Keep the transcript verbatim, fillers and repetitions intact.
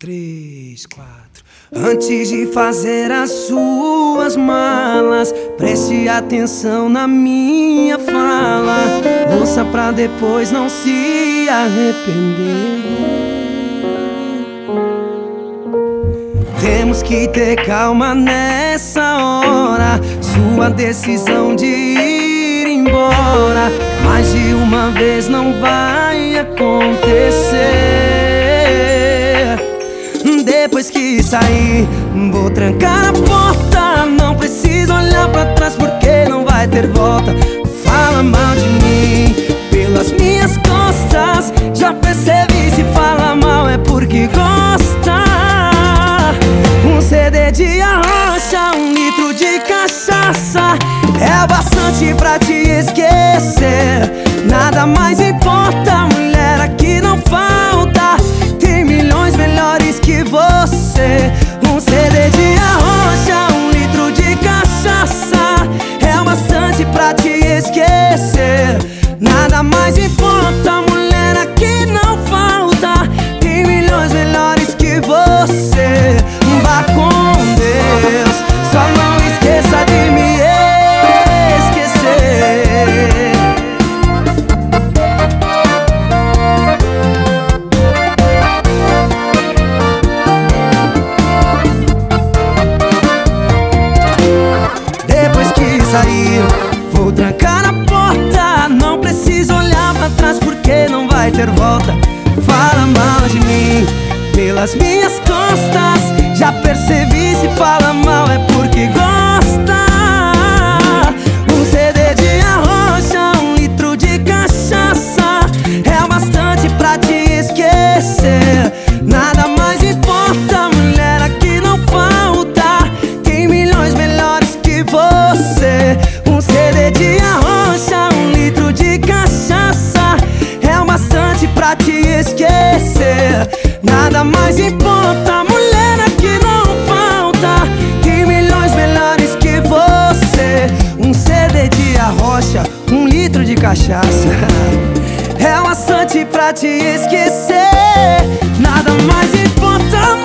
três, quatro. Antes de fazer as suas malas, preste atenção na minha fala. Ouça pra depois não se arrepender. Temos que ter calma nessa hora. Sua decisão de ir embora mais de uma vez não vai acontecer. Depois que sair, vou trancar a porta. Não precisa olhar pra trás porque não vai ter volta. Fala mal de mim pelas minhas costas. Já percebi, se fala mal é porque gosta. Um C D de arrocha, um litro de cachaça é bastante pra te esquecer. Nada mais importa, mulher, aqui não falta. Tem milhões melhores que você. Um C D de arrocha, um litro de cachaça é bastante pra te esquecer. Nada mais importa, mulher, aqui não falta. Tem milhões melhores que você. Vá com Deus, só não esqueça de me esquecer. Depois que sair, vou trancar a porta. Não precisa olhar pra trás porque não vai ter volta. Fala mal de mim pelas minhas costas. Já percebi, se fala mal é porque gosta. Um C D de arrocha, um litro de cachaça é bastante pra te esquecer. Nada mais importa, mulher, aqui não falta. Tem milhões melhores que você. Um C D de arrocha, um litro de cachaça é bastante pra te esquecer. Nada mais importa, mulher, aqui não falta. Tem milhões melhores que você. Um C D de arrocha, um litro de cachaça é bastante pra te esquecer. Nada mais importa,